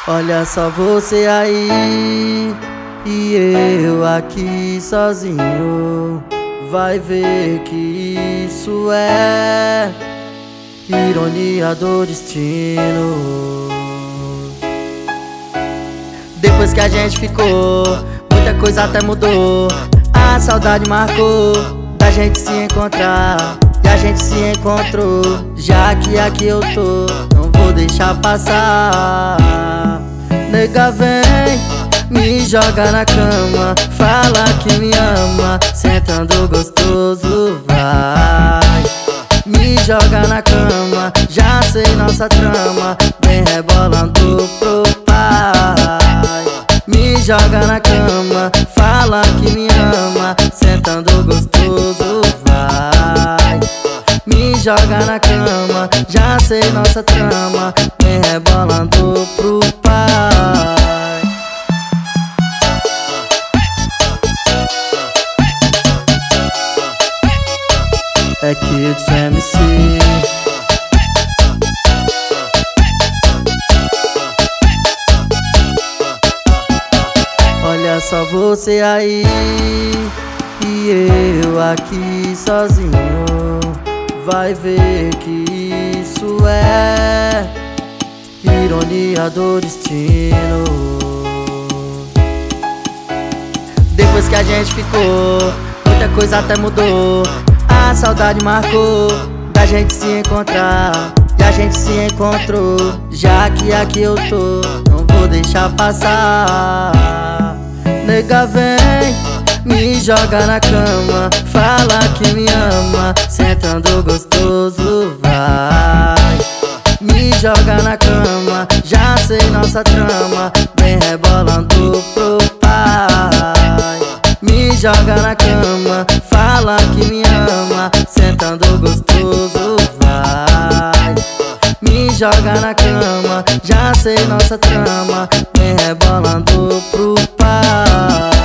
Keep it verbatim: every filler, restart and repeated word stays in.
Olha só você aí e eu aqui sozinho. Vai ver que isso é ironia do destino. Depois que a gente ficou, muita coisa até mudou. A saudade marcou da gente se encontrar, e a gente se encontrou. Já que aqui eu tô, não vou deixar passar. Nega, vem, me joga na cama, fala que me ama, sentando gostoso vai. Me joga na cama, já sei nossa trama, vem rebolando pro pai. Me joga na cama, fala que me ama, sentando gostoso vai. Me joga na cama, já sei nossa trama, vem rebolando pro pai. É Kids M C. Olha só você aí e eu aqui sozinho. Vai ver que isso é ironia do destino. Depois que a gente ficou, muita coisa até mudou. A saudade marcou da gente se encontrar, e a gente se encontrou. Já que aqui eu tô, não vou deixar passar. Nega, vem, me joga na cama, fala que me ama, sentando gostoso vai. Me joga na cama, já sei nossa trama, vem rebolando pro pai. Me joga na cama, fala que me ama, sentando gostoso vai. Me joga na cama, já sei nossa trama, vem rebolando pro pai.